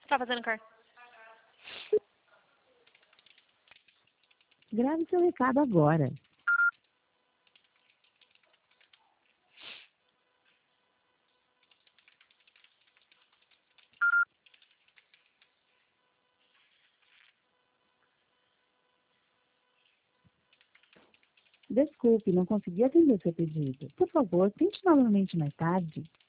Tá fazendo cor. Grave seu recado agora. Desculpe, não consegui atender seu pedido. Por favor, tente novamente mais tarde.